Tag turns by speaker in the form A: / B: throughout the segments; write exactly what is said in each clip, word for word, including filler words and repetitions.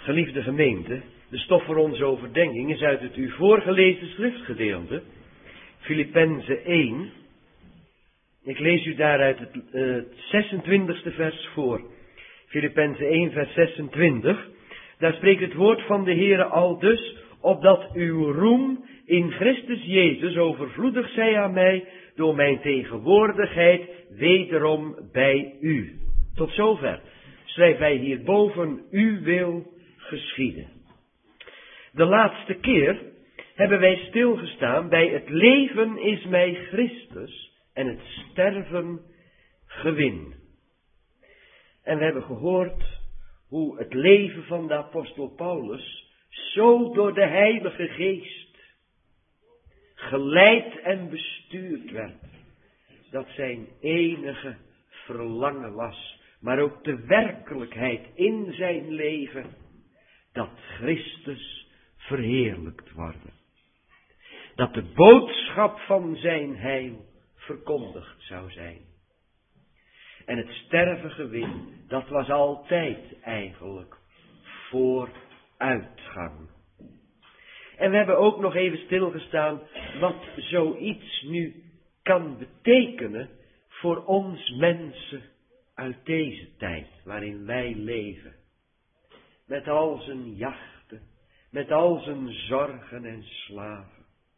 A: Geliefde gemeente, de stof voor onze overdenking is uit het u voorgelezen schriftgedeelte, Filippenzen één. Ik lees u daaruit het, uh, het zesentwintigste vers voor. Filippenzen één, vers zesentwintig. Daar spreekt het woord van de Heere aldus, opdat uw roem in Christus Jezus overvloedig zij aan mij, door mijn tegenwoordigheid wederom bij u. Tot zover schrijft hij hierboven, uw wil geschieden. De laatste keer hebben wij stilgestaan bij het leven is mij Christus en het sterven gewin. En we hebben gehoord hoe het leven van de apostel Paulus zo door de Heilige Geest geleid en bestuurd werd, dat zijn enige verlangen was, maar ook de werkelijkheid in zijn leven, dat Christus verheerlijkt worden. Dat de boodschap van zijn heil verkondigd zou zijn. En het sterven gewin, dat was altijd eigenlijk vooruitgang. En we hebben ook nog even stilgestaan wat zoiets nu kan betekenen voor ons mensen uit deze tijd waarin wij leven. Met al zijn jachten, met al zijn zorgen en slaven.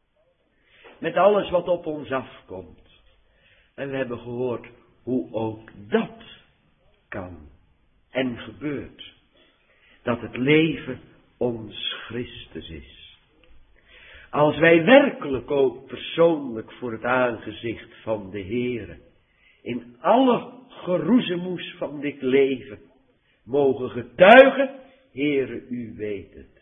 A: Met alles wat op ons afkomt. En we hebben gehoord hoe ook dat kan en gebeurt. Dat het leven ons Christus is. Als wij werkelijk ook persoonlijk voor het aangezicht van de Heere, in alle geroezemoes van dit leven, mogen getuigen, Heere, u weet het.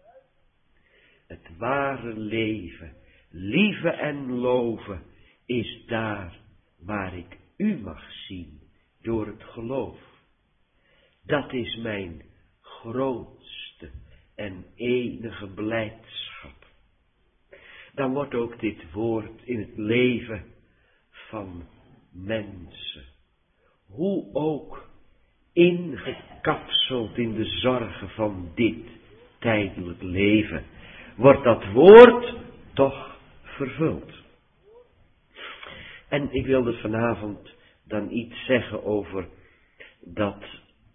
A: Het ware leven, lieve en loven, is daar waar ik u mag zien door het geloof. Dat is mijn grootste en enige blijdschap. Dan wordt ook dit woord in het leven van mensen, hoe ook ingekapseld in de zorgen van dit tijdelijk leven, wordt dat woord toch vervuld. En ik wilde vanavond dan iets zeggen over dat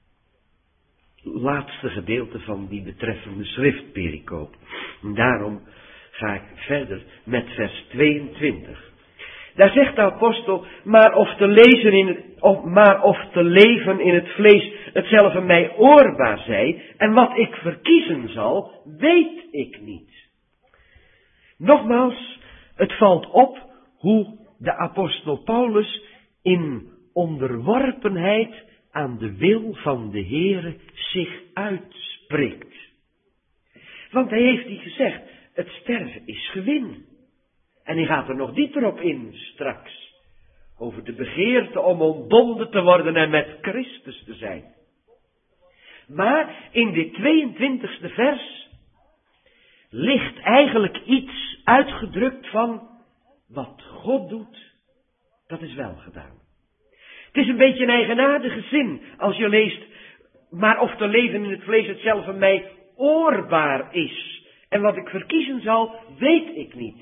A: laatste gedeelte van die betreffende schriftpericoop. En daarom ga ik verder met vers tweeëntwintig. Daar zegt de apostel, maar of te lezen in het, of, maar of te leven in het vlees hetzelfde mij oorbaar zij, en wat ik verkiezen zal, weet ik niet. Nogmaals, het valt op hoe de apostel Paulus in onderworpenheid aan de wil van de Heere zich uitspreekt. Want hij heeft die gezegd, het sterven is gewin. En hij gaat er nog dieper op in straks. Over de begeerte om ontbonden te worden en met Christus te zijn. Maar in dit tweeëntwintigste vers ligt eigenlijk iets uitgedrukt van wat God doet, dat is wel gedaan. Het is een beetje een eigenaardige zin als je leest, maar of te leven in het vlees hetzelfde mij oorbaar is. En wat ik verkiezen zal, weet ik niet.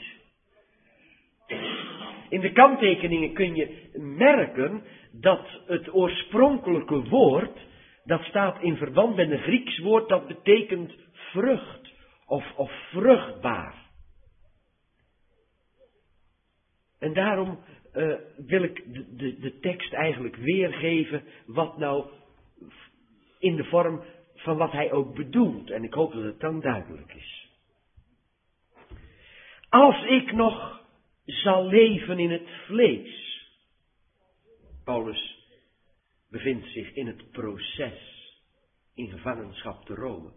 A: In de kanttekeningen kun je merken dat het oorspronkelijke woord, dat staat in verband met een Grieks woord, dat betekent vrucht of, of vruchtbaar. En daarom uh, wil ik de, de, de tekst eigenlijk weergeven wat nou in de vorm van wat hij ook bedoelt. En ik hoop dat het dan duidelijk is. Als ik nog zal leven in het vlees. Paulus bevindt zich in het proces in gevangenschap te Rome.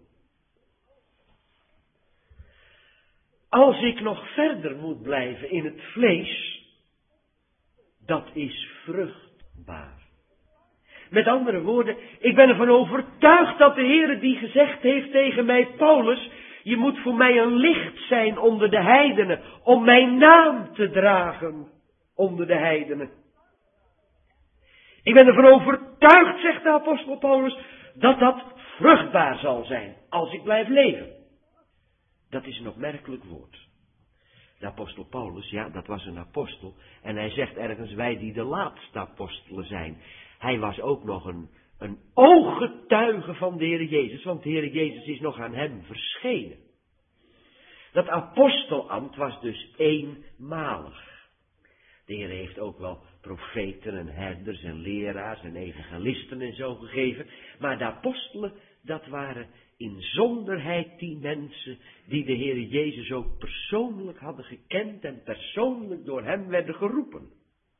A: Als ik nog verder moet blijven in het vlees, dat is vruchtbaar. Met andere woorden, ik ben ervan overtuigd dat de Heere die gezegd heeft tegen mij, Paulus, je moet voor mij een licht zijn onder de heidenen, om mijn naam te dragen onder de heidenen. Ik ben ervan overtuigd, zegt de apostel Paulus, dat dat vruchtbaar zal zijn als ik blijf leven. Dat is een opmerkelijk woord. De apostel Paulus, ja, dat was een apostel. En hij zegt ergens, wij die de laatste apostelen zijn. Hij was ook nog een, een ooggetuige van de Heer Jezus, want de Heer Jezus is nog aan hem verschenen. Dat apostelambt was dus eenmalig. De Heer heeft ook wel profeten en herders en leraars en evangelisten en zo gegeven. Maar de apostelen, dat waren inzonderheid die mensen die de Heer Jezus ook persoonlijk hadden gekend en persoonlijk door hem werden geroepen.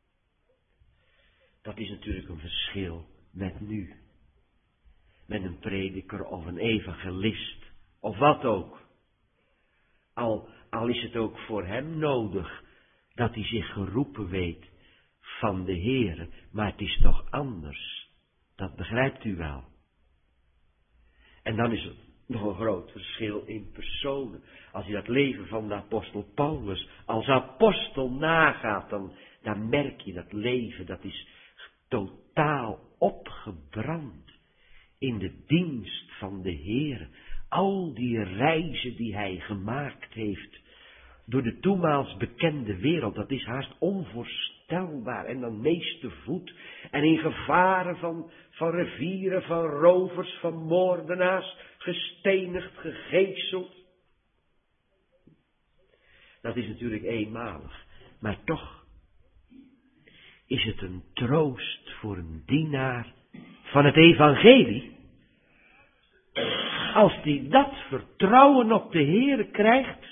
A: Dat is natuurlijk een verschil met nu. Met een prediker of een evangelist of wat ook. Al, al is het ook voor hem nodig dat hij zich geroepen weet van de Heere, maar het is toch anders. Dat begrijpt u wel. En dan is er nog een groot verschil in personen. Als je dat leven van de apostel Paulus als apostel nagaat, dan, dan merk je dat leven, dat is totaal opgebrand in de dienst van de Heere. Al die reizen die hij gemaakt heeft door de toenmaals bekende wereld, dat is haast onvoorstelbaar. En dan meeste voet en in gevaren van, van rivieren, van rovers, van moordenaars, gestenigd, gegezeld. Dat is natuurlijk eenmalig, maar toch is het een troost voor een dienaar van het evangelie, als die dat vertrouwen op de Heere krijgt,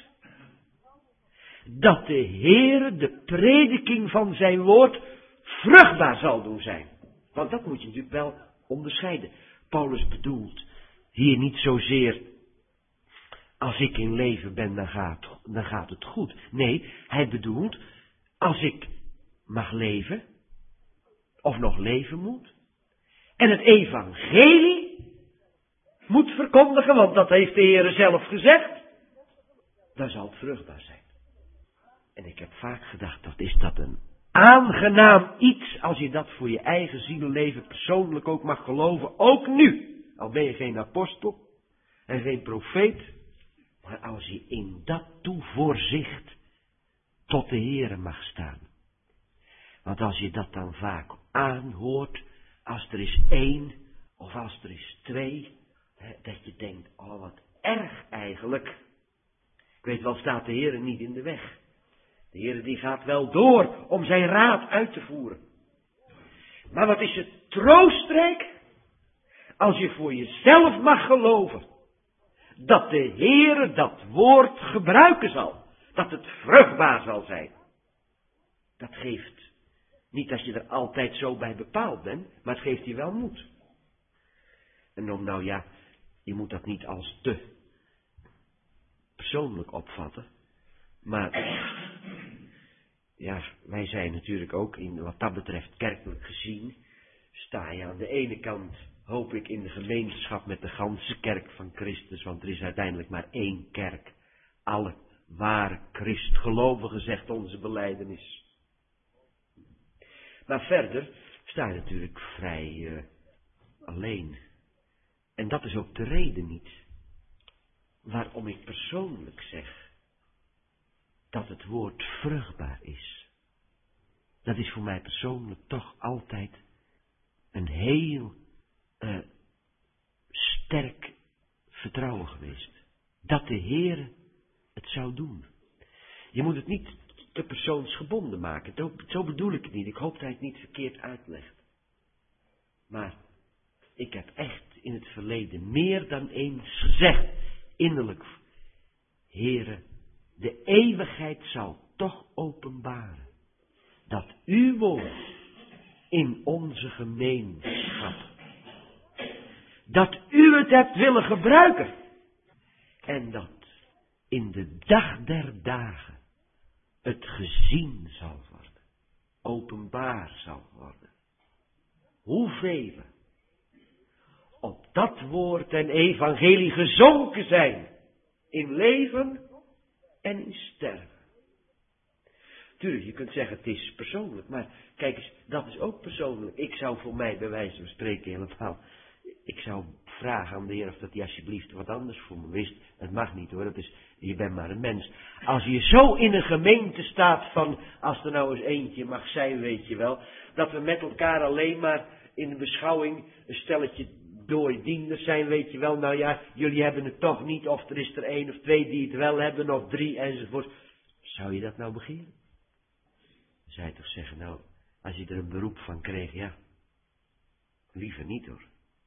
A: dat de Heere de prediking van zijn woord vruchtbaar zal doen zijn. Want dat moet je natuurlijk wel onderscheiden. Paulus bedoelt hier niet zozeer, als ik in leven ben, dan gaat, dan gaat het goed. Nee, hij bedoelt, als ik mag leven, of nog leven moet, en het evangelie moet verkondigen, want dat heeft de Heere zelf gezegd, dan zal het vruchtbaar zijn. En ik heb vaak gedacht, dat is dat een aangenaam iets, als je dat voor je eigen zielenleven persoonlijk ook mag geloven, ook nu. Al ben je geen apostel en geen profeet, maar als je in dat toevoorzicht tot de Heere mag staan. Want als je dat dan vaak aanhoort, als er is één of als er is twee, hè, dat je denkt, oh wat erg eigenlijk. Ik weet wel, staat de Heere niet in de weg. De Heere die gaat wel door om zijn raad uit te voeren. Maar wat is het troostrijk als je voor jezelf mag geloven dat de Heere dat woord gebruiken zal. Dat het vruchtbaar zal zijn. Dat geeft niet dat je er altijd zo bij bepaald bent, maar het geeft je wel moed. En dan nou ja, je moet dat niet als te persoonlijk opvatten. Maar ja, wij zijn natuurlijk ook in wat dat betreft kerkelijk gezien, sta je aan de ene kant, hoop ik, in de gemeenschap met de ganse kerk van Christus, want er is uiteindelijk maar één kerk. Alle ware Christgelovigen, zegt onze belijdenis. Maar verder sta je natuurlijk vrij uh, alleen. En dat is ook de reden niet waarom ik persoonlijk zeg dat het woord vruchtbaar is. Dat is voor mij persoonlijk toch altijd een heel uh, sterk vertrouwen geweest. Dat de Heere het zou doen. Je moet het niet te persoonsgebonden maken. Zo bedoel ik het niet. Ik hoop dat hij het niet verkeerd uitlegt. Maar ik heb echt in het verleden meer dan eens gezegd, innerlijk, Heere, de eeuwigheid zal toch openbaren dat uw woord in onze gemeenschap, dat u het hebt willen gebruiken en dat in de dag der dagen het gezien zal worden, openbaar zal worden. Hoeveel op dat woord en evangelie gezonken zijn in leven en in sterven. Tuurlijk, je kunt zeggen het is persoonlijk, maar kijk eens, dat is ook persoonlijk. Ik zou voor mij bij wijze van spreken helemaal, ik zou vraag aan de Heer of dat hij alsjeblieft wat anders voor me wist. Het mag niet hoor, dat is, je bent maar een mens. Als je zo in een gemeente staat van, als er nou eens eentje mag zijn, weet je wel, dat we met elkaar alleen maar in de beschouwing een stelletje doordieners zijn, weet je wel, nou ja, jullie hebben het toch niet, of er is er één of twee die het wel hebben, of drie enzovoort. Zou je dat nou begeren? Zou je toch zeggen, nou, als je er een beroep van kreeg, ja, liever niet hoor.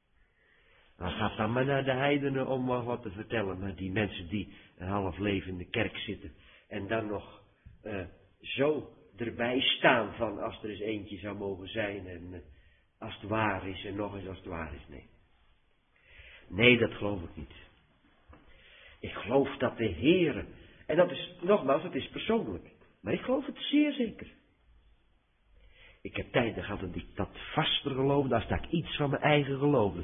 A: Dan gaat dan maar naar de heidenen om wat te vertellen. Maar die mensen die een half leven in de kerk zitten en dan nog uh, zo erbij staan van als er eens eentje zou mogen zijn en uh, als het waar is en nog eens als het waar is. Nee. Nee, dat geloof ik niet. Ik geloof dat de Heere, en dat is, nogmaals, het is persoonlijk, maar ik geloof het zeer zeker. Ik heb tijden gehad dat ik dat vaster geloofde als dat ik iets van mijn eigen geloofde.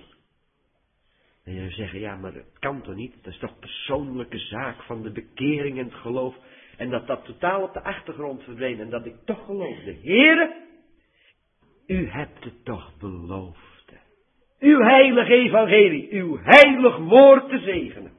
A: En je zou zeggen, ja, maar het kan toch niet? Dat is toch persoonlijke zaak van de bekering en het geloof. En dat dat totaal op de achtergrond verdween. En dat ik toch geloofde. Heere, u hebt het toch beloofd. Uw heilige evangelie, uw heilig woord te zegenen.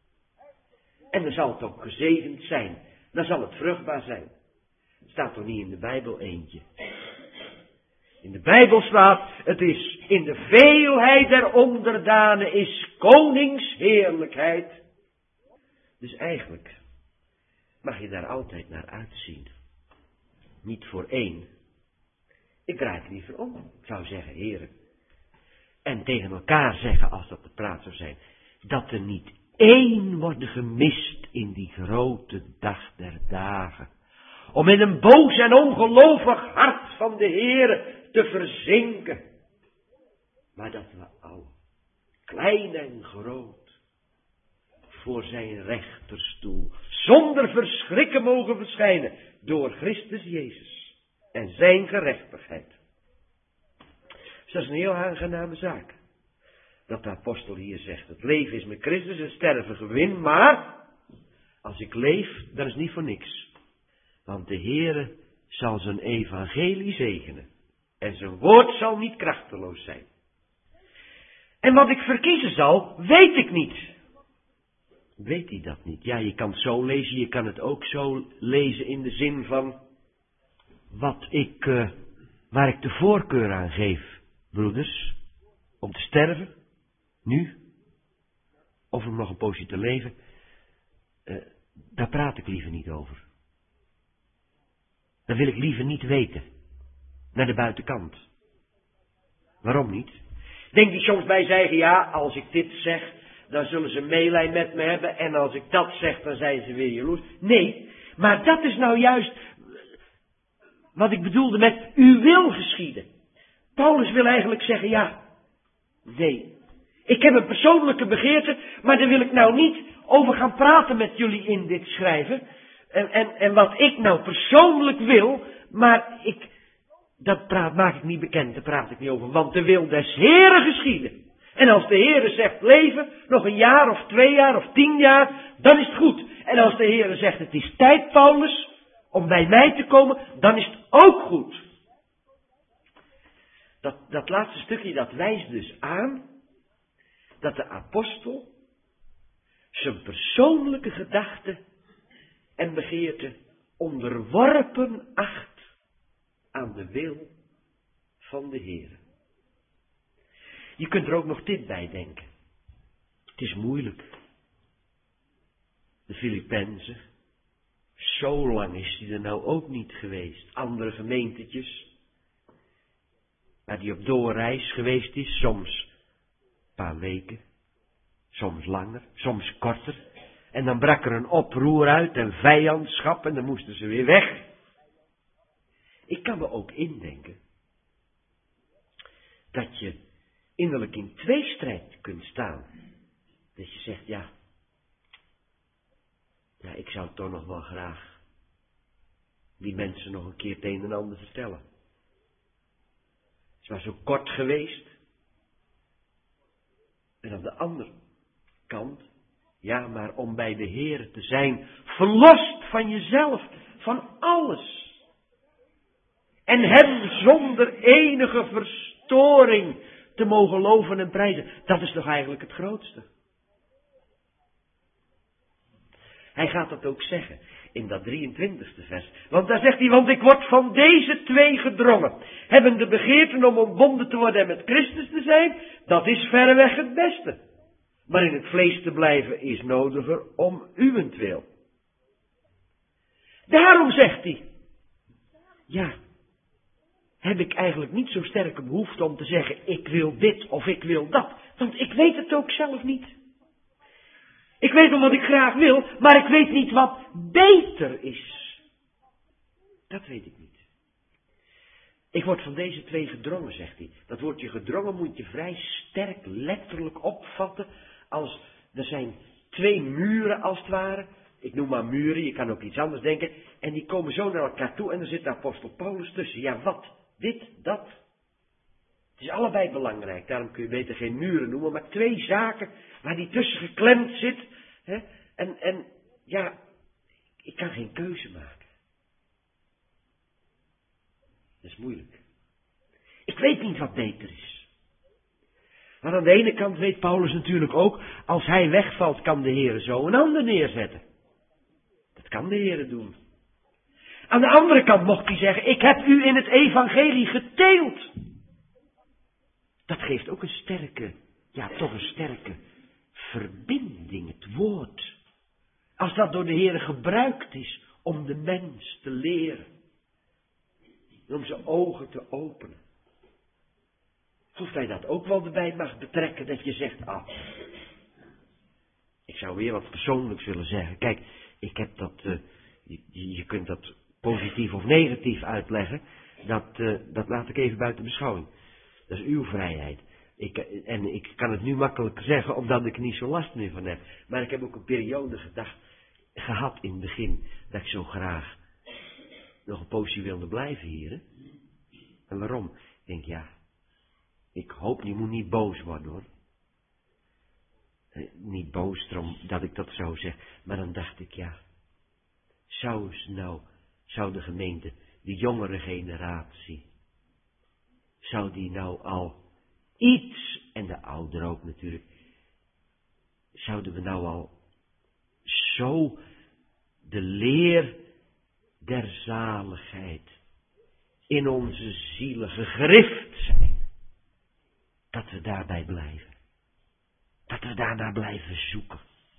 A: En dan zal het ook gezegend zijn. Dan zal het vruchtbaar zijn. Het staat toch niet in de Bijbel eentje. In de Bijbel staat, het is in de veelheid der onderdanen is koningsheerlijkheid. Dus eigenlijk mag je daar altijd naar uitzien. Niet voor één. Ik draai het liever om. Ik zou zeggen, heren. En tegen elkaar zeggen, als dat de praat zou zijn, dat er niet één wordt gemist in die grote dag der dagen. Om in een boos en ongelovig hart van de Heere te verzinken. Maar dat we al, klein en groot, voor zijn rechterstoel, zonder verschrikken mogen verschijnen, door Christus Jezus en zijn gerechtigheid. Dus dat is een heel aangename zaak. Dat de apostel hier zegt, het leven is met Christus en sterven gewin, maar als ik leef, dan is het niet voor niks. Want de Heere zal zijn evangelie zegenen. En zijn woord zal niet krachteloos zijn. En wat ik verkiezen zal, weet ik niet. Weet hij dat niet? Ja, je kan het zo lezen, je kan het ook zo lezen in de zin van wat ik, uh, waar ik de voorkeur aan geef, broeders, om te sterven, nu, of om nog een poosje te leven, uh, daar praat ik liever niet over. Dat wil ik liever niet weten. Naar de buitenkant. Waarom niet? Denk je soms bij zeggen, ja, als ik dit zeg, dan zullen ze meelij met me hebben. En als ik dat zeg, dan zijn ze weer jaloers. Nee, maar dat is nou juist wat ik bedoelde met uw wil geschieden. Paulus wil eigenlijk zeggen, ja, nee. Ik heb een persoonlijke begeerte, maar daar wil ik nou niet over gaan praten met jullie in dit schrijven. En, en, en wat ik nou persoonlijk wil, maar ik, dat praat, maak ik niet bekend, daar praat ik niet over. Want de wil des Heeren geschieden. En als de Heere zegt leven, nog een jaar of twee jaar of tien jaar, dan is het goed. En als de Heere zegt het is tijd, Paulus, om bij mij te komen, dan is het ook goed. Dat, dat laatste stukje, dat wijst dus aan dat de apostel zijn persoonlijke gedachten en begeerte onderworpen acht aan de wil van de Heer. Je kunt er ook nog dit bij denken. Het is moeilijk. De Filippenzen, zo lang is die er nou ook niet geweest. Andere gemeentetjes, waar die op doorreis geweest is, soms een paar weken, soms langer, soms korter. En dan brak er een oproer uit en vijandschap en dan moesten ze weer weg. Ik kan me ook indenken dat je innerlijk in tweestrijd kunt staan. Dat je zegt, ja, ja, ik zou toch nog wel graag die mensen nog een keer het een en ander vertellen. Het is maar zo kort geweest. En aan de andere kant, ja, maar om bij de Heer te zijn, verlost van jezelf, van alles. En hem zonder enige verstoring te mogen loven en prijzen. Dat is toch eigenlijk het grootste. Hij gaat dat ook zeggen in dat drieëntwintigste vers. Want daar zegt hij, want ik word van deze twee gedrongen. Hebben de begeerten om ontbonden te worden en met Christus te zijn, dat is verreweg het beste. Maar in het vlees te blijven is nodiger om uwentwil. Daarom zegt hij, ja, heb ik eigenlijk niet zo sterke behoefte om te zeggen, ik wil dit of ik wil dat. Want ik weet het ook zelf niet. Ik weet wel wat ik graag wil, maar ik weet niet wat beter is. Dat weet ik niet. Ik word van deze twee gedrongen, zegt hij. Dat woordje gedrongen moet je vrij sterk letterlijk opvatten als er zijn twee muren als het ware. Ik noem maar muren, je kan ook iets anders denken. En die komen zo naar elkaar toe en er zit de apostel Paulus tussen. Ja, wat? Dit, dat. Het is allebei belangrijk. Daarom kun je beter geen muren noemen, maar twee zaken waar die tussen geklemd zit. Hè? En, en ja, ik kan geen keuze maken. Dat is moeilijk. Ik weet niet wat beter is. Maar aan de ene kant weet Paulus natuurlijk ook, als hij wegvalt kan de Heer zo een ander neerzetten. Dat kan de Heer doen. Aan de andere kant mocht hij zeggen, ik heb u in het evangelie geteeld. Dat geeft ook een sterke, ja toch een sterke verbinding, het woord. Als dat door de Heer gebruikt is om de mens te leren. Om zijn ogen te openen. Of hij dat ook wel erbij mag betrekken, dat je zegt, ah, ik zou weer wat persoonlijks willen zeggen. Kijk, ik heb dat, uh, je, je kunt dat positief of negatief uitleggen, dat, uh, dat laat ik even buiten beschouwing. Dat is uw vrijheid. Ik, en ik kan het nu makkelijk zeggen, omdat ik er niet zo last meer van heb. Maar ik heb ook een periode gedacht, gehad in het begin, dat ik zo graag nog een poosje wilde blijven hier. Hè? En waarom? Ik denk, ja, ik hoop, je moet niet boos worden hoor. Niet boos erom dat ik dat zo zeg. Maar dan dacht ik, ja, zou ze nou, zou de gemeente, de jongere generatie, zou die nou al iets, en de ouderen ook natuurlijk, zouden we nou al zo de leer der zaligheid in onze zielen gegrift zijn, dat we daarbij blijven. Dat we daarnaar blijven zoeken.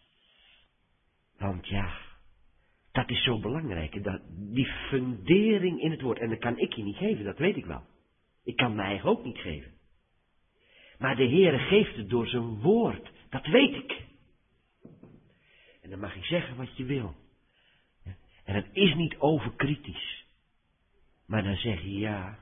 A: Want ja, dat is zo belangrijk. Dat, die fundering in het woord. En dat kan ik je niet geven, dat weet ik wel. Ik kan mijn eigen ook niet geven. Maar de Heere geeft het door zijn woord. Dat weet ik. En dan mag je zeggen wat je wil. En het is niet overkritisch. Maar dan zeg je ja.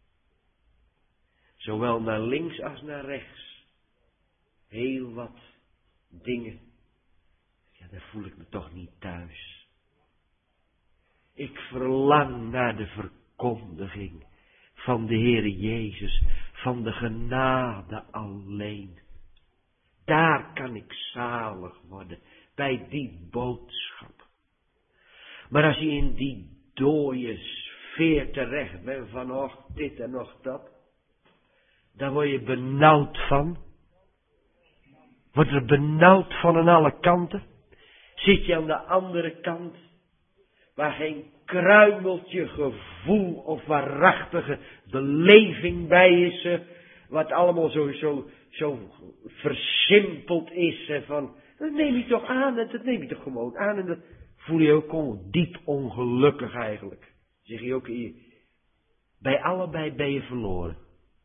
A: Zowel naar links als naar rechts. Heel wat dingen. Ja, daar voel ik me toch niet thuis. Ik verlang naar de verkondiging van de Heere Jezus, van de genade alleen. Daar kan ik zalig worden, bij die boodschap. Maar als je in die dooie sfeer terecht bent van och dit en nog dat, dan word je benauwd van. Word er benauwd van aan alle kanten. Zit je aan de andere kant, waar geen kruimeltje gevoel of waarachtige beleving bij is, wat allemaal zo, zo, zo versimpeld is, van, dat neem je toch aan, dat neem je toch gewoon aan, en dat voel je ook on, diep ongelukkig eigenlijk. Zeg je ook hier, bij allebei ben je verloren.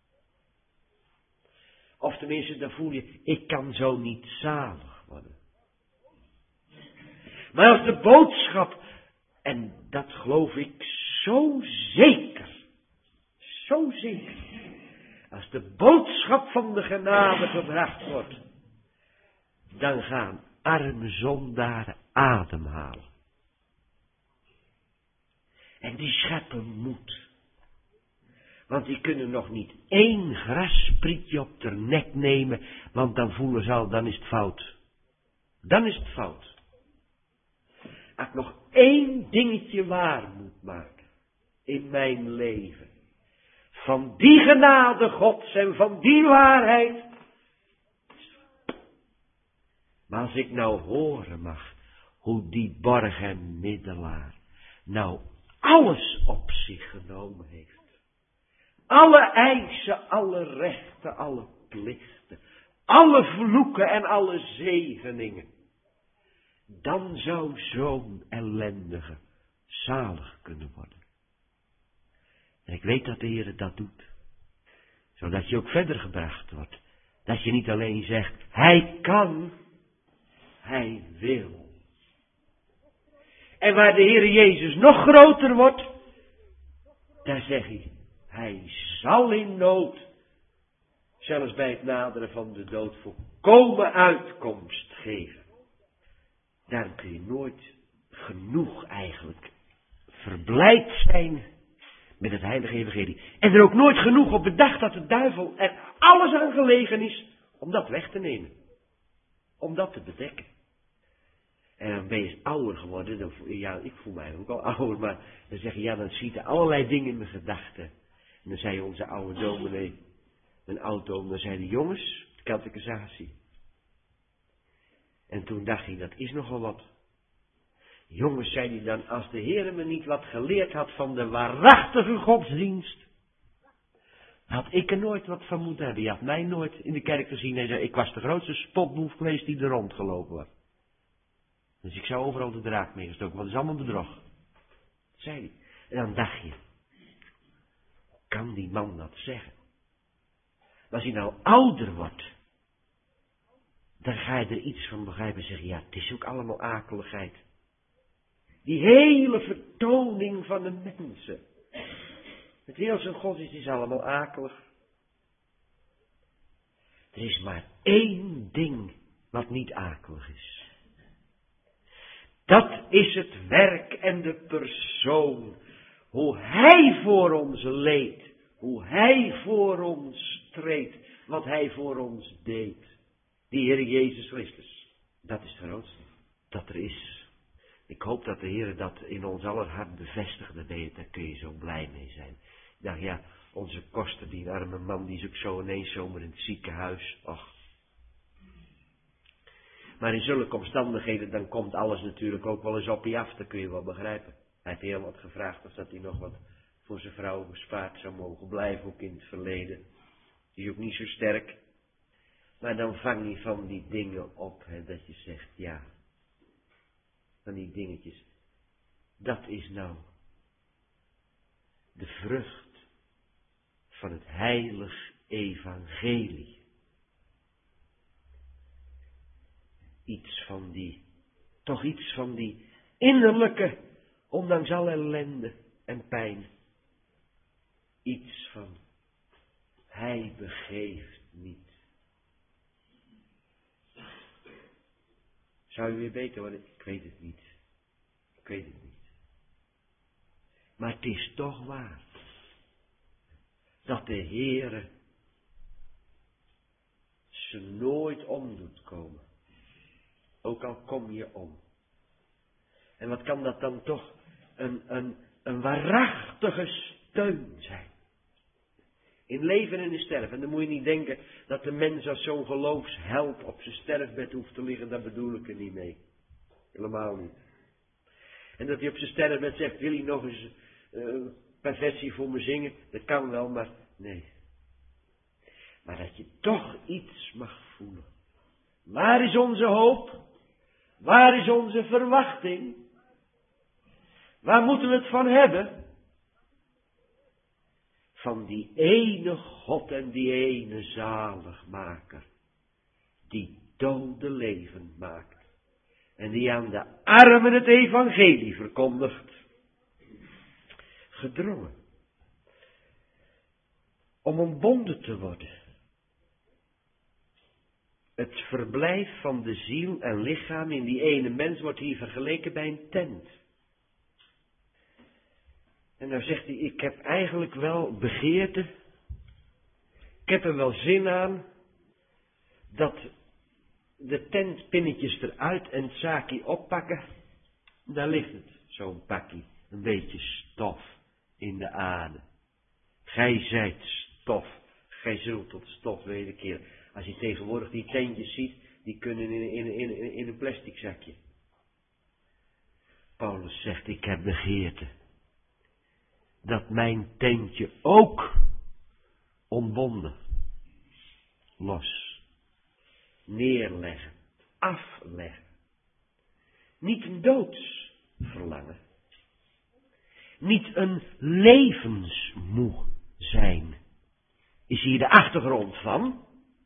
A: Of tenminste, dan voel je, ik kan zo niet zalig worden. Maar als de boodschap, en dat geloof ik zo zeker, zo zeker, als de boodschap van de genade gebracht wordt, dan gaan arme zondaren ademhalen. En die scheppen moed. Want die kunnen nog niet één grassprietje op de nek nemen, want dan voelen ze al, dan is het fout. Dan is het fout. Als ik nog één dingetje waar moet maken in mijn leven, van die genade Gods en van die waarheid. Maar als ik nou horen mag, hoe die borg en middelaar nou alles op zich genomen heeft. Alle eisen, alle rechten, alle plichten, alle vloeken en alle zegeningen. Dan zou zo'n ellendige zalig kunnen worden. En ik weet dat de Heer dat doet. Zodat je ook verder gebracht wordt. Dat je niet alleen zegt, hij kan, hij wil. En waar de Heer Jezus nog groter wordt, daar zeg hij, hij zal in nood, zelfs bij het naderen van de dood, volkomen uitkomst geven. Daarom kun je nooit genoeg eigenlijk verblijd zijn met het heilige evangelie. En er ook nooit genoeg op bedacht dat de duivel er alles aan gelegen is om dat weg te nemen. Om dat te bedekken. En dan ben je eens ouder geworden. Dan, ja, ik voel mij ook al ouder. Maar dan zeg je, ja, dan schieten allerlei dingen in mijn gedachten. En dan zei onze oude dominee, mijn oud-oom, dan zei de jongens, de catechisatie. En toen dacht hij, dat is nogal wat. Jongens, zei hij dan, als de Heer me niet wat geleerd had van de waarachtige godsdienst, had ik er nooit wat van moeten hebben. Je had mij nooit in de kerk gezien. Hij zei, ik was de grootste spotboef geweest die er rondgelopen was. Dus ik zou overal de draak mee gestoken, want het is allemaal bedrog. Dat zei hij. En dan dacht je, hoe kan die man dat zeggen? Maar als hij nou ouder wordt, dan ga je er iets van begrijpen en zeggen, ja, het is ook allemaal akeligheid. Die hele vertoning van de mensen. Het heel zijn godsdienst is allemaal akelig. Er is maar één ding wat niet akelig is. Dat is het werk en de persoon. Hoe hij voor ons leed. Hoe hij voor ons streed. Wat hij voor ons deed. Die Heer Jezus Christus. Dat is het grootste dat er is. Ik hoop dat de Heer dat in ons aller hart bevestigt. Daar, ben je, daar kun je zo blij mee zijn. Ik dacht, ja, onze koster, die arme man, die is ook zo ineens zomaar in het ziekenhuis. Och. Maar in zulke omstandigheden, dan komt alles natuurlijk ook wel eens op je af. Dat kun je wel begrijpen. Hij heeft heel wat gevraagd of dat hij nog wat voor zijn vrouw gespaard zou mogen blijven, ook in het verleden. Die is ook niet zo sterk. Maar dan vang je van die dingen op, hè, dat je zegt, ja, van die dingetjes. Dat is nou de vrucht van het heilig evangelie. Iets van die, toch iets van die innerlijke, ondanks alle ellende en pijn. Iets van, hij begeeft niet. Zou je weer weten wat ik, ik weet het niet. Ik weet het niet. Maar het is toch waar. Dat de Heere ze nooit om doet komen. Ook al kom je om. En wat kan dat dan toch een, een, een waarachtige steun zijn. In leven en in sterven. En dan moet je niet denken dat de mens als zo'n geloofsheld op zijn sterfbed hoeft te liggen. Daar bedoel ik er niet mee. Helemaal niet. En dat hij op zijn sterfbed zegt, wil hij nog eens uh, een paar versie voor me zingen? Dat kan wel, maar nee. Maar dat je toch iets mag voelen. Waar is onze hoop? Waar is onze verwachting? Waar moeten we het van hebben? Van die ene God en die ene zaligmaker. Die dode levend maakt. En die aan de armen het evangelie verkondigt. Gedrongen. Om ontbonden te worden. Het verblijf van de ziel en lichaam in die ene mens wordt hier vergeleken bij een tent. En nou zegt hij, ik heb eigenlijk wel begeerte. Ik heb er wel zin aan. Dat de tentpinnetjes eruit en het zaakje oppakken. Daar ligt het, zo'n pakje. Een beetje stof in de aarde. Gij zijt stof, gij zult tot stof wederkeren. Als je tegenwoordig die tentjes ziet, die kunnen in, in, in, in een plastic zakje. Paulus zegt, ik heb begeerte dat mijn tentje ook ontbonden, los, neerleggen, afleggen. Niet een doodsverlangen. Niet een levensmoe zijn, is hier de achtergrond van,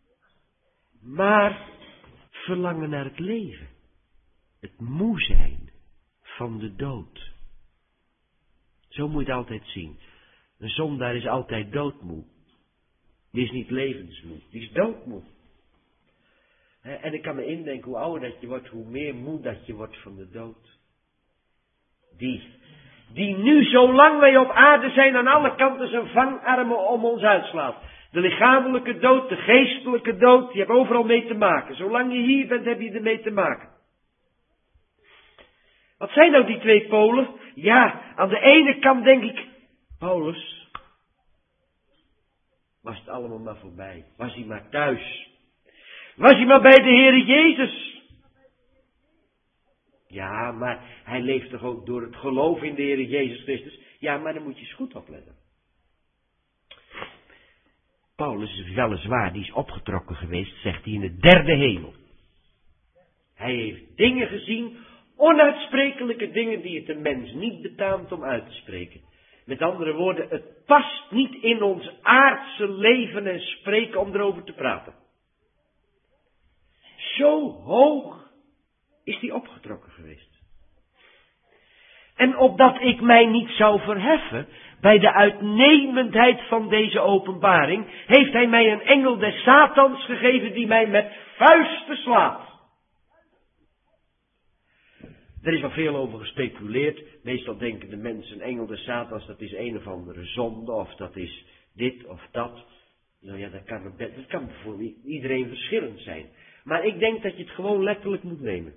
A: maar verlangen naar het leven. Het moe zijn van de dood. Zo moet je het altijd zien. Een zondaar is altijd doodmoe. Die is niet levensmoe, die is doodmoe. He, en ik kan me indenken, hoe ouder dat je wordt, hoe meer moe dat je wordt van de dood. Die, die nu, zolang wij op aarde zijn, aan alle kanten zijn vangarmen om ons uitslaat. De lichamelijke dood, de geestelijke dood, die hebben overal mee te maken. Zolang je hier bent, heb je ermee te maken. Wat zijn nou die twee polen? Ja, aan de ene kant denk ik, Paulus, was het allemaal maar voorbij. Was hij maar thuis. Was hij maar bij de Heere Jezus. Ja, maar hij leeft toch ook door het geloof in de Heere Jezus Christus. Ja, maar dan moet je eens goed opletten. Paulus is weliswaar, die is opgetrokken geweest, zegt hij, in de derde hemel. Hij heeft dingen gezien, onuitsprekelijke dingen die het een mens niet betaamt om uit te spreken. Met andere woorden, het past niet in ons aardse leven en spreken om erover te praten. Zo hoog is die opgetrokken geweest. En opdat ik mij niet zou verheffen bij de uitnemendheid van deze openbaring, heeft hij mij een engel des Satans gegeven die mij met vuisten slaat. Er is al veel over gespeculeerd. Meestal denken de mensen, engel des Satans, dat is een of andere zonde, of dat is dit of dat. Nou ja, dat kan, dat kan voor iedereen verschillend zijn. Maar ik denk dat je het gewoon letterlijk moet nemen.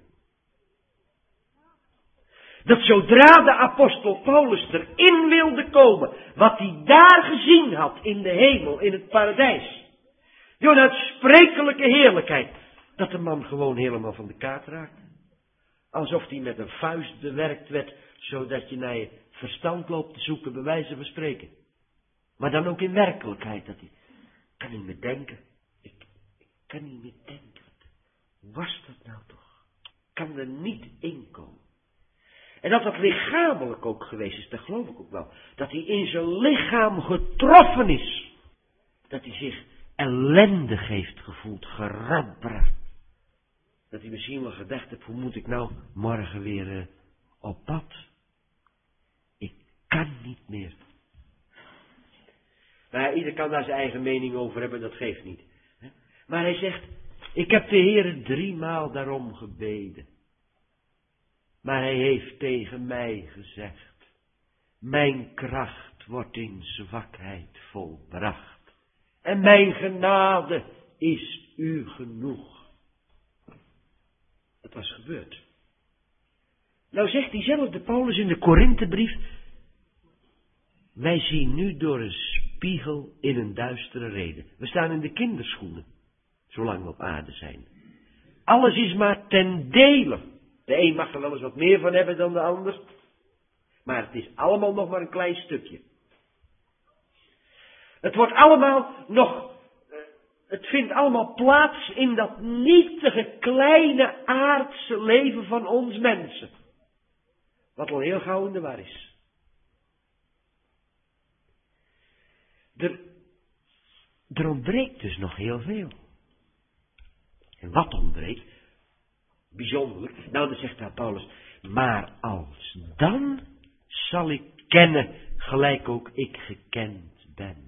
A: Dat zodra de apostel Paulus erin wilde komen, wat hij daar gezien had in de hemel, in het paradijs, die onuitsprekelijke heerlijkheid, dat de man gewoon helemaal van de kaart raakte. Alsof hij met een vuist bewerkt werd, zodat je naar je verstand loopt te zoeken, bij wijze van spreken. Maar dan ook in werkelijkheid, dat hij, ik kan niet meer denken, ik, ik kan niet meer denken. Hoe was dat nou toch? Ik kan er niet in komen. En dat dat lichamelijk ook geweest is, dat geloof ik ook wel. Dat hij in zijn lichaam getroffen is. Dat hij zich ellendig heeft gevoeld, geradbraakt. Dat hij misschien wel gedacht heeft, hoe moet ik nou morgen weer uh, op pad? Ik kan niet meer. Nou ja, ieder kan daar zijn eigen mening over hebben, dat geeft niet. Maar hij zegt, ik heb de Heere driemaal daarom gebeden. Maar hij heeft tegen mij gezegd, mijn kracht wordt in zwakheid volbracht. En mijn genade is u genoeg. Het was gebeurd. Nou zegt diezelfde Paulus in de Korinthebrief, wij zien nu door een spiegel in een duistere reden. We staan in de kinderschoenen, zolang we op aarde zijn. Alles is maar ten dele. De een mag er wel eens wat meer van hebben dan de ander. Maar het is allemaal nog maar een klein stukje. Het wordt allemaal nog, het vindt allemaal plaats in dat nietige kleine aardse leven van ons mensen. Wat al heel gauw in de war is. Er, er ontbreekt dus nog heel veel. En wat ontbreekt? Bijzonderlijk. Nou, dan zegt daar Paulus, maar als dan zal ik kennen, gelijk ook ik gekend ben.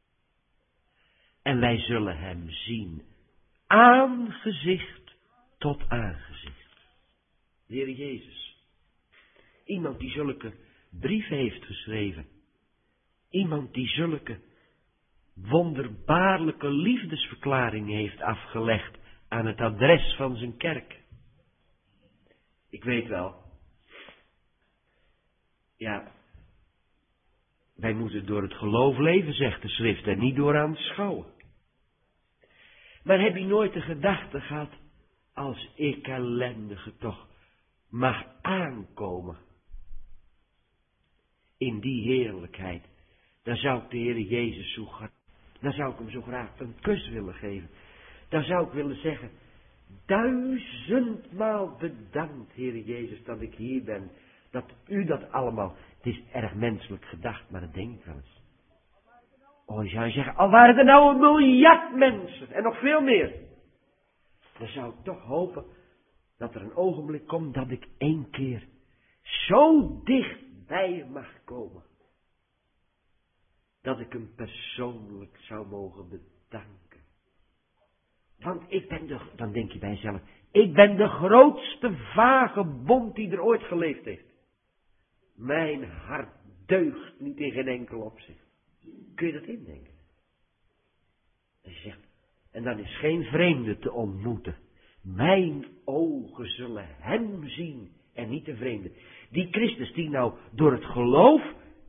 A: En wij zullen hem zien, aangezicht tot aangezicht. De Heer Jezus. Iemand die zulke brieven heeft geschreven. Iemand die zulke wonderbaarlijke liefdesverklaringen heeft afgelegd aan het adres van zijn kerk. Ik weet wel. Ja. Wij moeten door het geloof leven, zegt de schrift, en niet door aanschouwen. Maar heb je nooit de gedachte gehad, als ik ellendige toch mag aankomen in die heerlijkheid, dan zou ik de Heer Jezus zo graag, dan zou ik hem zo graag een kus willen geven. Dan zou ik willen zeggen, duizendmaal bedankt, Heer Jezus, dat ik hier ben. Dat u dat allemaal, het is erg menselijk gedacht, maar dat denk ik wel eens. Oh, je zou zeggen, al waren er nou een miljard mensen en nog veel meer. Dan zou ik toch hopen dat er een ogenblik komt dat ik één keer zo dicht bij je mag komen. Dat ik hem persoonlijk zou mogen bedanken. Want ik ben de, dan denk je bij jezelf, ik ben de grootste vagebond die er ooit geleefd heeft. Mijn hart deugt niet in geen enkel opzicht. Kun je dat indenken? En je zegt, en dan is geen vreemde te ontmoeten. Mijn ogen zullen hem zien en niet de vreemde. Die Christus die nou door het geloof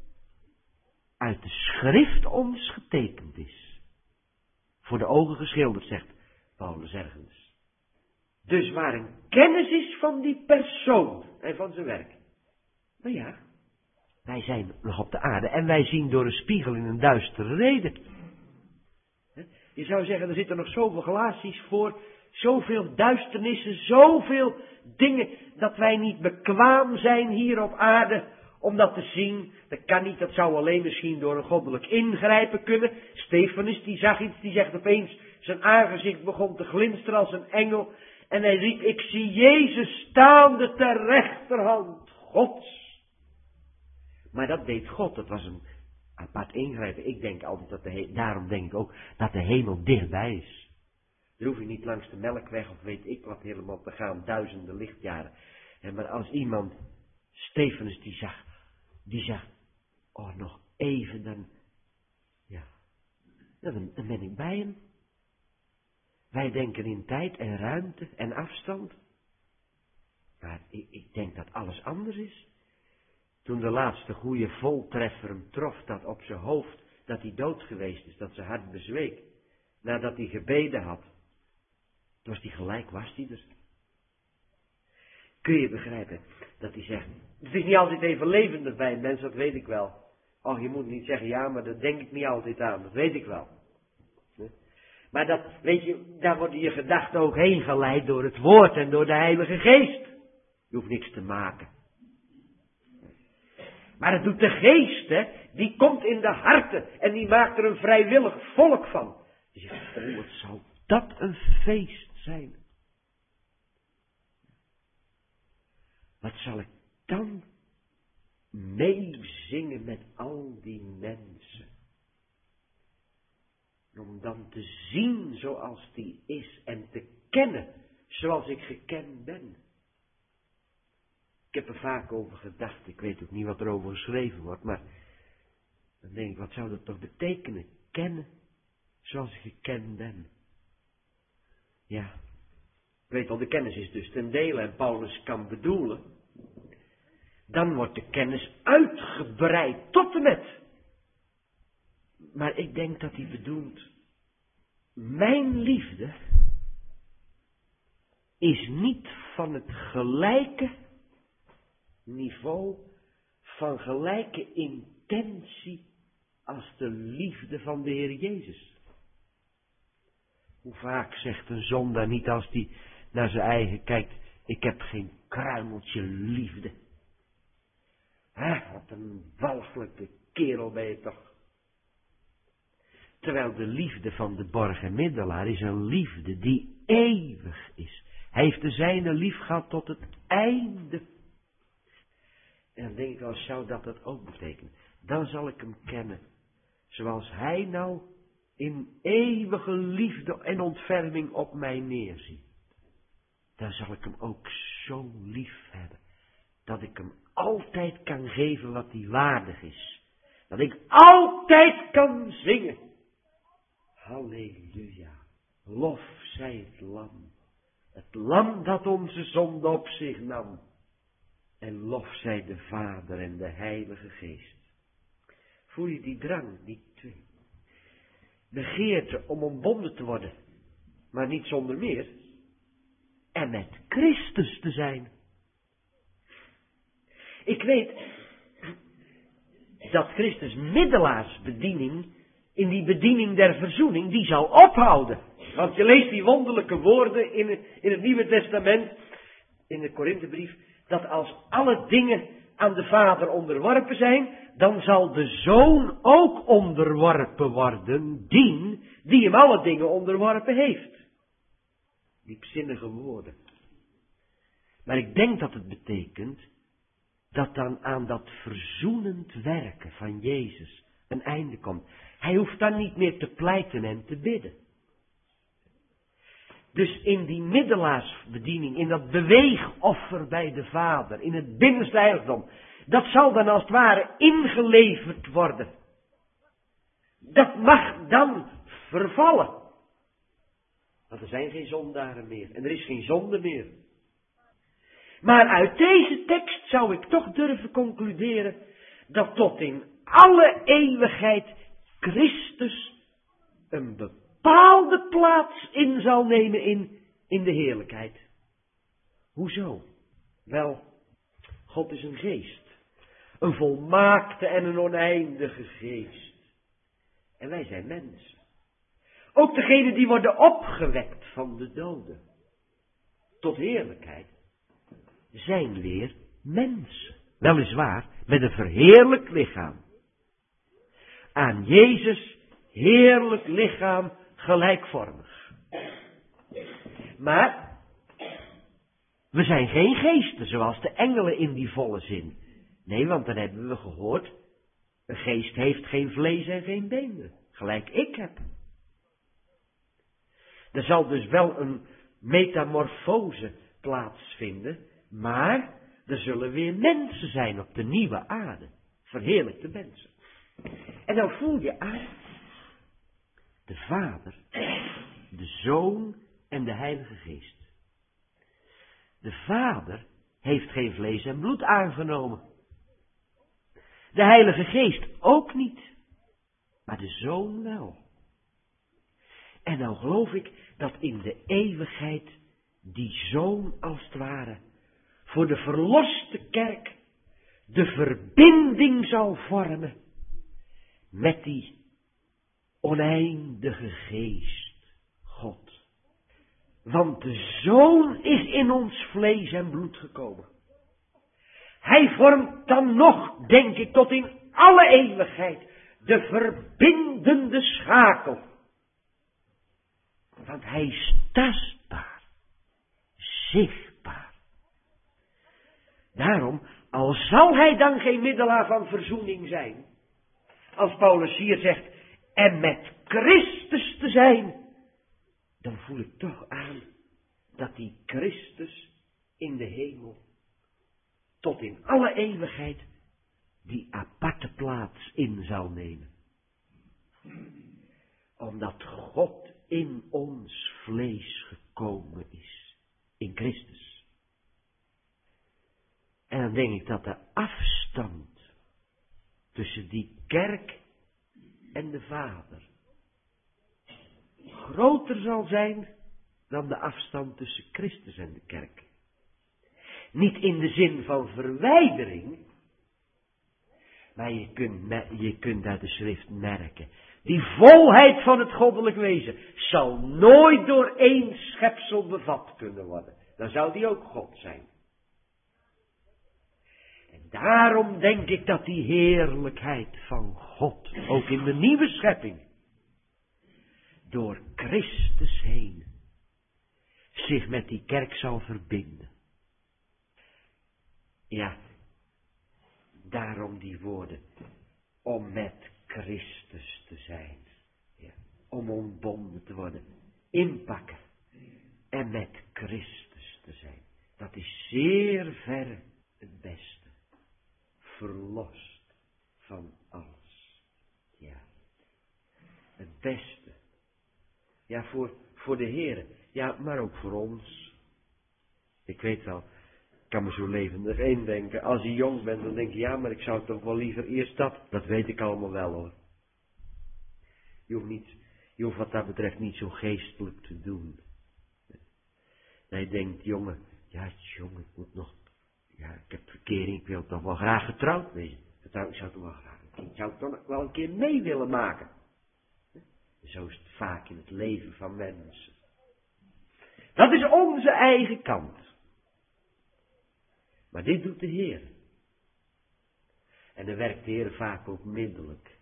A: uit de schrift ons getekend is. Voor de ogen geschilderd, zegt Paulus ergens. Dus waar een kennis is van die persoon en van zijn werk. Nou ja, wij zijn nog op de aarde en wij zien door een spiegel in een duistere reden. Je zou zeggen, er zitten nog zoveel glaasjes voor, zoveel duisternissen, zoveel dingen, dat wij niet bekwaam zijn hier op aarde om dat te zien. Dat kan niet, dat zou alleen misschien door een goddelijk ingrijpen kunnen. Stefanus, die zag iets, die zegt opeens, zijn aangezicht begon te glinsteren als een engel. En hij riep, ik zie Jezus staande ter rechterhand Gods. Maar dat deed God, dat was een apart ingrijpen. Ik denk altijd dat de hemel, daarom denk ik ook dat de hemel dichtbij is. Dan hoef je niet langs de Melkweg of weet ik wat helemaal te gaan, duizenden lichtjaren. En maar als iemand, Stefanus die zag, die zag, oh nog even, dan, ja, dan, dan ben ik bij hem. Wij denken in tijd en ruimte en afstand. Maar ik, ik denk dat alles anders is. Toen de laatste goede voltreffer hem trof, dat op zijn hoofd, dat hij dood geweest is, dat zijn hart bezweek. Nadat hij gebeden had. Toen was hij gelijk, was hij er. Kun je begrijpen dat hij zegt, het is niet altijd even levendig bij een mens, dat weet ik wel. Oh, je moet niet zeggen, ja, maar dat denk ik niet altijd aan, dat weet ik wel. Maar dat, weet je, daar worden je gedachten ook heen geleid door het woord en door de Heilige Geest. Je hoeft niks te maken. Maar dat doet de Geest, hè, die komt in de harten en die maakt er een vrijwillig volk van. Je zegt, oh, wat zou dat een feest zijn. Wat zal ik dan meezingen met al die mensen? Om dan te zien zoals die is en te kennen zoals ik gekend ben. Ik heb er vaak over gedacht, ik weet ook niet wat er over geschreven wordt, maar dan denk ik, wat zou dat toch betekenen? Kennen zoals ik gekend ben. Ja, ik weet al, de kennis is dus ten dele en Paulus kan bedoelen. Dan wordt de kennis uitgebreid tot en met. Maar ik denk dat hij bedoelt, mijn liefde is niet van het gelijke niveau, van gelijke intentie als de liefde van de Heer Jezus. Hoe vaak zegt een zondaar niet als die naar zijn eigen kijkt, ik heb geen kruimeltje liefde. Hè, wat een walgelijke kerel ben je toch. Terwijl de liefde van de borgenmiddelaar is een liefde die eeuwig is. Hij heeft de zijne lief gehad tot het einde. En dan denk ik, als zou dat dat ook betekenen? Dan zal ik hem kennen. Zoals hij nou in eeuwige liefde en ontferming op mij neerziet. Dan zal ik hem ook zo lief hebben. Dat ik hem altijd kan geven wat hij waardig is. Dat ik altijd kan zingen. Halleluja. Lof zij het lam. Het lam dat onze zonde op zich nam. En lof zij de Vader en de Heilige Geest. Voel je die drang, die twee? Begeerte om ontbonden te worden, maar niet zonder meer. En met Christus te zijn. Ik weet dat Christus middelaarsbediening, in die bediening der verzoening, die zal ophouden. Want je leest die wonderlijke woorden in het, in het Nieuwe Testament, in de Korinthebrief, dat als alle dingen aan de Vader onderworpen zijn, dan zal de Zoon ook onderworpen worden, dien die hem alle dingen onderworpen heeft. Diepzinnige woorden. Maar ik denk dat het betekent dat dan aan dat verzoenend werken van Jezus een einde komt. Hij hoeft dan niet meer te pleiten en te bidden. Dus in die middelaarsbediening, in dat beweegoffer bij de Vader, in het binnenste heiligdom, dat zal dan als het ware ingeleverd worden. Dat mag dan vervallen. Want er zijn geen zondaren meer en er is geen zonde meer. Maar uit deze tekst zou ik toch durven concluderen dat tot in alle eeuwigheid Christus een bepaalde plaats in zal nemen in, in de heerlijkheid. Hoezo? Wel, God is een geest. Een volmaakte en een oneindige geest. En wij zijn mensen. Ook degenen die worden opgewekt van de doden tot heerlijkheid zijn weer mensen. Weliswaar met een verheerlijk lichaam. Aan Jezus heerlijk lichaam gelijkvormig. Maar we zijn geen geesten zoals de engelen in die volle zin. Nee, want dan hebben we gehoord, een geest heeft geen vlees en geen benen. Gelijk ik heb. Er zal dus wel een metamorfose plaatsvinden, maar er zullen weer mensen zijn op de nieuwe aarde. Verheerlijkte mensen. En dan voel je aan, de Vader, de Zoon en de Heilige Geest. De Vader heeft geen vlees en bloed aangenomen. De Heilige Geest ook niet, maar de Zoon wel. En nou geloof ik dat in de eeuwigheid die Zoon als het ware voor de verloste kerk de verbinding zal vormen met die oneindige geest, God. Want de Zoon is in ons vlees en bloed gekomen. Hij vormt dan nog, denk ik, tot in alle eeuwigheid de verbindende schakel. Want hij is tastbaar, zichtbaar. Daarom, al zal hij dan geen middelaar van verzoening zijn, als Paulus hier zegt, en met Christus te zijn, dan voel ik toch aan dat die Christus in de hemel tot in alle eeuwigheid die aparte plaats in zal nemen. Omdat God in ons vlees gekomen is, in Christus. En dan denk ik dat de afstand tussen die kerk en de Vader groter zal zijn dan de afstand tussen Christus en de kerk. Niet in de zin van verwijdering, maar je kunt, je kunt uit de schrift merken. Die volheid van het goddelijk wezen zal nooit door één schepsel bevat kunnen worden. Dan zou die ook God zijn. En daarom denk ik dat die heerlijkheid van God, ook in de nieuwe schepping, door Christus heen, zich met die kerk zal verbinden. Ja, daarom die woorden, om met Christus te zijn. Ja, om ontbonden te worden. Inpakken. En met Christus te zijn. Dat is zeer ver het beste. Verlost van alles. Ja. Het beste. Ja, voor, voor de Heere. Ja, maar ook voor ons. Ik weet wel, Ik kan me zo levendig indenken. Als je jong bent, dan denk je, ja, maar ik zou toch wel liever eerst dat. Dat weet ik allemaal wel hoor. Je hoeft, niet, je hoeft wat dat betreft niet zo geestelijk te doen. Dat je denkt, jongen, ja, jongen, ik moet nog, ja, ik heb verkering, ik wil toch wel graag getrouwd wezen. Getrouwd, ik zou toch wel graag een kind, zou ik toch nog wel een keer mee willen maken. Zo is het vaak in het leven van mensen. Dat is onze eigen kant. Maar dit doet de Heer. En dan werkt de Heer vaak ook middelijk.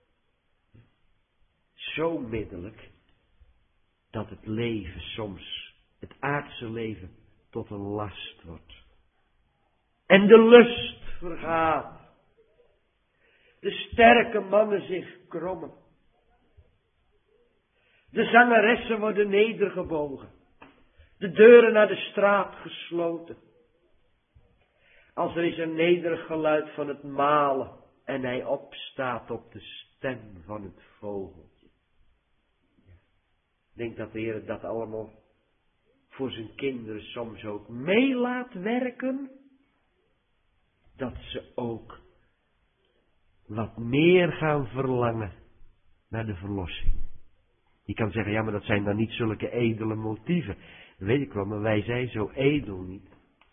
A: Zo middelijk, dat het leven soms, het aardse leven, tot een last wordt. En de lust vergaat. De sterke mannen zich krommen. De zangeressen worden nedergebogen. De deuren naar de straat gesloten. Als er is een nederig geluid van het malen en hij opstaat op de stem van het vogeltje. Ik denk dat de Heer dat allemaal voor zijn kinderen soms ook mee laat werken. Dat ze ook wat meer gaan verlangen naar de verlossing. Je kan zeggen, ja, maar dat zijn dan niet zulke edele motieven. Dat weet ik wel, maar wij zijn zo edel niet.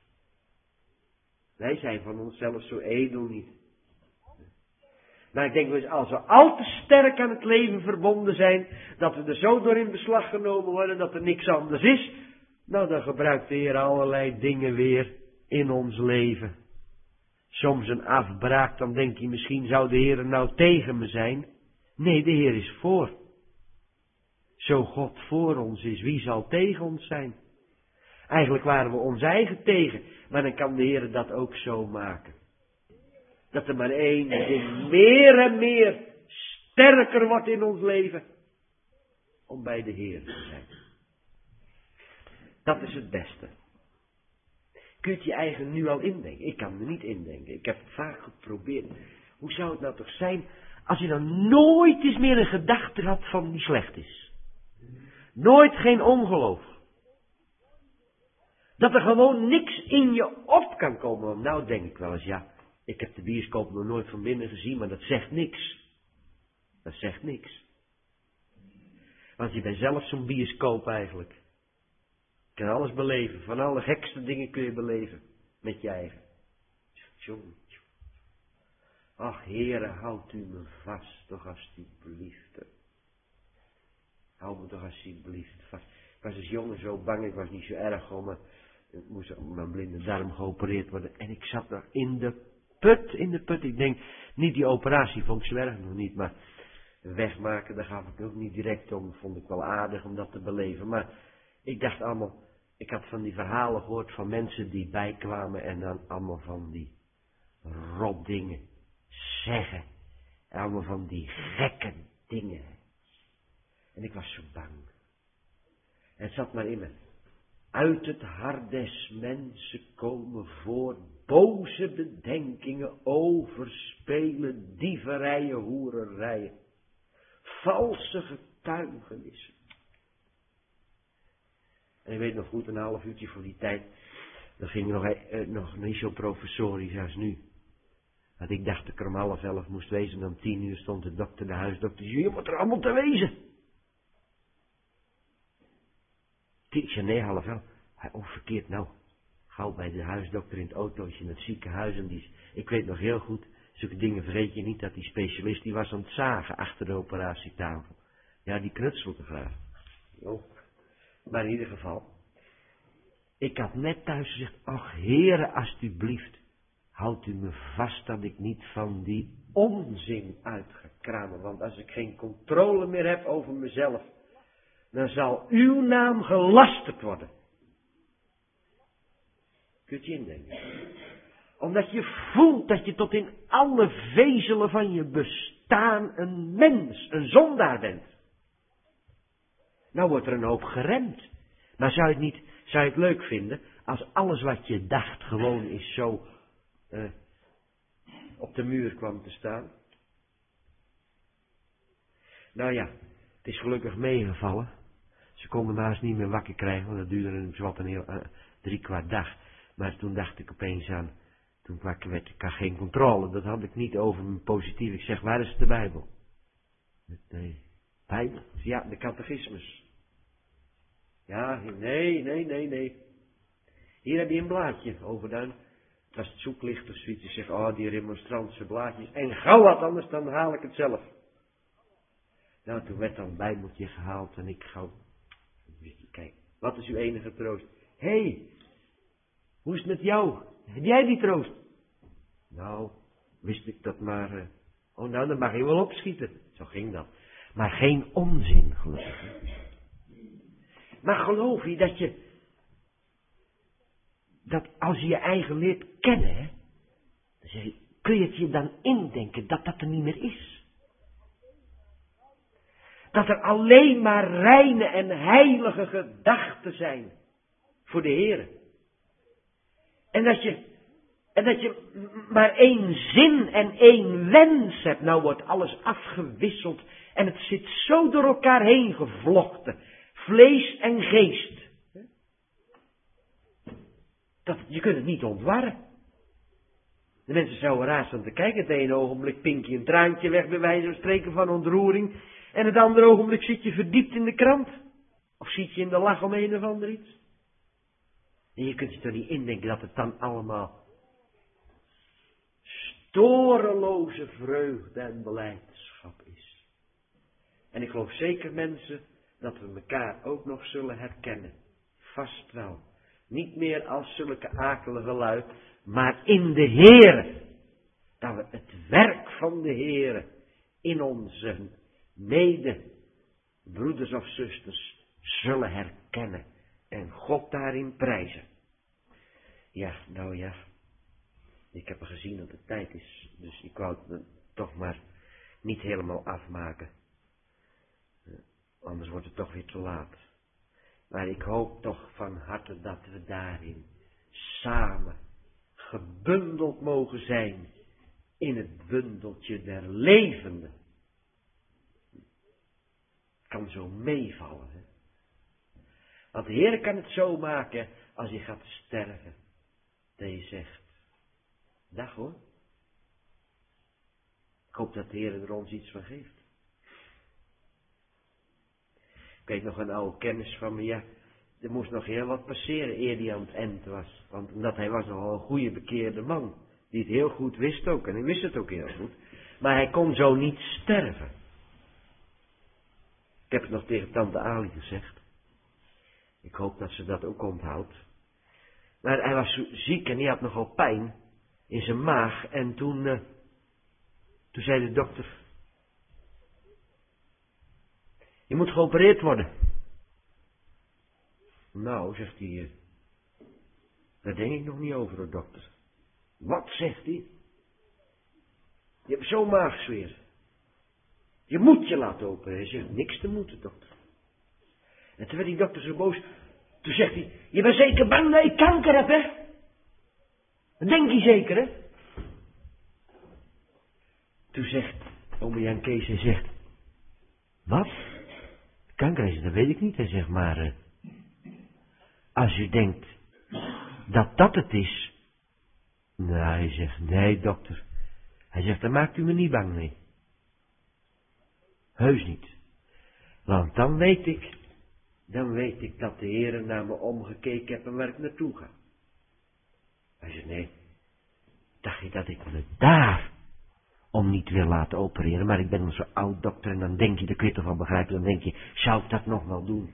A: Wij zijn van onszelf zo edel niet. Maar ik denk wel eens, als we al te sterk aan het leven verbonden zijn, dat we er zo door in beslag genomen worden, dat er niks anders is, nou dan gebruikt de Heer allerlei dingen weer in ons leven. Soms een afbraak, dan denk je misschien zou de Heer nou tegen me zijn. Nee, de Heer is voor. Zo God voor ons is, wie zal tegen ons zijn? Eigenlijk waren we ons eigen tegen, maar dan kan de Heer dat ook zo maken. Dat er maar één ding meer en meer sterker wordt in ons leven, om bij de Heer te zijn. Dat is het beste. Kun je het je eigen nu al indenken? Ik kan me niet indenken. Ik heb het vaak geprobeerd. Hoe zou het nou toch zijn als je dan nooit eens meer een gedachte had van die slecht is? Nooit geen ongeloof. Dat er gewoon niks in je op kan komen. Want nou denk ik wel eens, ja, ik heb de bioscoop nog nooit van binnen gezien, maar dat zegt niks. Dat zegt niks. Want je bent zelf zo'n bioscoop eigenlijk. Je kan alles beleven. Van alle gekste dingen kun je beleven. Met je eigen. Tjonge, tjonge. Ach, Heere, houdt u me vast, toch alsjeblieft. Hou me toch alsjeblieft vast. Ik was als jongen zo bang, ik was niet zo erg hoor, maar ik moest op mijn blinde darm geopereerd worden. En ik zat nog in de put, in de put. Ik denk, niet die operatie vond ik zo erg nog niet, maar wegmaken, daar gaf ik ook niet direct om. Vond ik wel aardig om dat te beleven. Maar ik dacht allemaal, ik had van die verhalen gehoord van mensen die bijkwamen en dan allemaal van die rotdingen zeggen. En allemaal van die gekke dingen. En ik was zo bang. En het zat maar in me. Uit het hart des mensen komen voor boze bedenkingen, overspelen, dieverijen, hoererijen, valse getuigenissen. En ik weet nog goed, een half uurtje voor die tijd, dan ging ik nog, eh, nog niet zo professorisch als nu. Dat ik dacht dat ik er om half elf moest wezen en om tien uur stond de dokter, de huisdokter, je moet er allemaal te wezen. Ik zei, nee, half elf. Oh, verkeerd nou. Gauw bij de huisdokter in het autootje in het ziekenhuis. En die, ik weet nog heel goed, zulke dingen vergeet je niet, dat die specialist, die was aan het zagen achter de operatietafel. Ja, die knutselde graag. Oh. Maar in ieder geval, ik had net thuis gezegd, ach Heere, alsjeblieft, houdt u me vast dat ik niet van die onzin uit ga kramen. Want als ik geen controle meer heb over mezelf, dan zal uw naam gelasterd worden. Kunt je indenken? Omdat je voelt dat je tot in alle vezelen van je bestaan een mens, een zondaar bent. Nou wordt er een hoop geremd. Maar zou je het niet, zou je het leuk vinden als alles wat je dacht gewoon is zo uh, op de muur kwam te staan? Nou ja, het is gelukkig meegevallen. Ze konden me haast niet meer wakker krijgen, want dat duurde een, zowat een heel, uh, drie kwart dag. Maar toen dacht ik opeens aan, toen ik wakker werd, ik had geen controle. Dat had ik niet over mijn positief. Ik zeg, waar is de Bijbel? Nee, Bijbel? Ja, de catechismus. Ja, nee, nee, nee, nee. Hier heb je een blaadje over dan. Het was het zoeklicht of zoiets. Ik zeg, oh, die remonstrantse blaadjes. En gauw wat, anders dan haal ik het zelf. Nou, toen werd dan een Bijbeltje gehaald en ik gauw. Kijk, wat is uw enige troost? Hé, hey, hoe is het met jou? Heb jij die troost? Nou, wist ik dat maar. Uh, oh, nou, dan mag je wel opschieten. Zo ging dat. Maar geen onzin, gelukkig. Maar geloof je dat je, dat als je je eigen leert kennen, hè, dan zeg je, kun je het je dan indenken dat dat er niet meer is? Dat er alleen maar reine en heilige gedachten zijn voor de Heer. En dat je, en dat je maar één zin en één wens hebt. Nou wordt alles afgewisseld en het zit zo door elkaar heen gevlochten. Vlees en geest. Dat, je kunt het niet ontwarren. De mensen zouden raar staan te kijken. Het ene ogenblik pink je een traantje weg bij wijze van spreken van ontroering. En het andere ogenblik zit je verdiept in de krant. Of zit je in de lach om een of ander iets. En je kunt je toch niet indenken dat het dan allemaal storeloze vreugde en belijdenschap is. En ik geloof zeker mensen dat we elkaar ook nog zullen herkennen. Vast wel. Niet meer als zulke akelige lui, maar in de Heere. Dat we het werk van de Heere in onze medebroeders of zusters zullen herkennen. En God daarin prijzen. Ja, nou ja. Ik heb er gezien dat het tijd is. Dus ik wou het toch maar niet helemaal afmaken. Anders wordt het toch weer te laat. Maar ik hoop toch van harte dat we daarin samen gebundeld mogen zijn in het bundeltje der levenden. Het kan zo meevallen. Hè? Want de Heer kan het zo maken als je gaat sterven. Dat je zegt, dag hoor. Ik hoop dat de Heer er ons iets van geeft. Ik weet nog een oude kennis van me, ja, er moest nog heel wat passeren eer hij aan het eind was. Want omdat hij was nogal een goede bekeerde man, die het heel goed wist ook, en hij wist het ook heel goed. Maar hij kon zo niet sterven. Ik heb het nog tegen tante Ali gezegd. Ik hoop dat ze dat ook onthoudt. Maar hij was ziek en hij had nogal pijn in zijn maag. En toen, uh, toen zei de dokter, je moet geopereerd worden. Nou, zegt hij, uh, daar denk ik nog niet over, de dokter. Wat, zegt hij? Je hebt zo'n maagzweer. Je moet je laten opereren. Hij zegt, niks te moeten, dokter. En toen werd die dokter zo boos. Toen zegt hij, je bent zeker bang dat ik kanker heb, hè? Dat denk je zeker, hè? Toen zegt ome Jan Kees, hij zegt, wat? Kanker is, dat weet ik niet. Hij zegt, maar uh, als u denkt dat dat het is. Nou, hij zegt, nee dokter. Hij zegt, daar maakt u me niet bang mee. Heus niet. Want dan weet ik, dan weet ik dat de Heer naar me omgekeken heeft en waar ik naartoe ga. Hij zegt, nee, dacht je dat ik me daar om niet wil laten opereren, maar ik ben al zo oud dokter en dan denk je, daar kun je toch wel begrijpen, dan denk je, zou ik dat nog wel doen?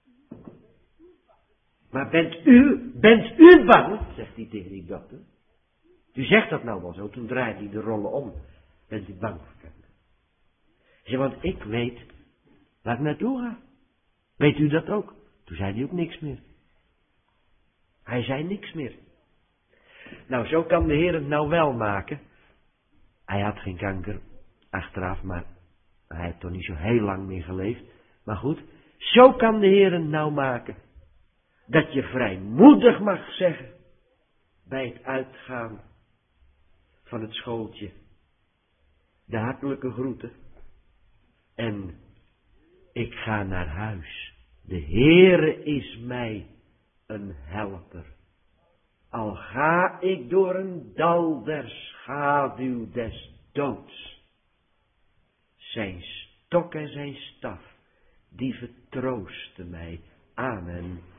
A: Maar bent u, bent u bang, zegt hij tegen die dokter. U zegt dat nou wel zo, toen draait hij de rollen om. Bent u bang voor kanker? Hij zegt, want ik weet waar ik naartoe ga. Weet u dat ook? Toen zei hij ook niks meer. Hij zei niks meer. Nou, zo kan de Heer het nou wel maken. Hij had geen kanker achteraf, maar hij heeft toch niet zo heel lang meer geleefd. Maar goed, zo kan de Heer het nou maken. Dat je vrijmoedig mag zeggen, bij het uitgaan van het schooltje, de hartelijke groeten. En ik ga naar huis. De Heere is mij een helper. Al ga ik door een dal der schaduw des doods. Zijn stok en zijn staf, die vertroosten mij. Amen.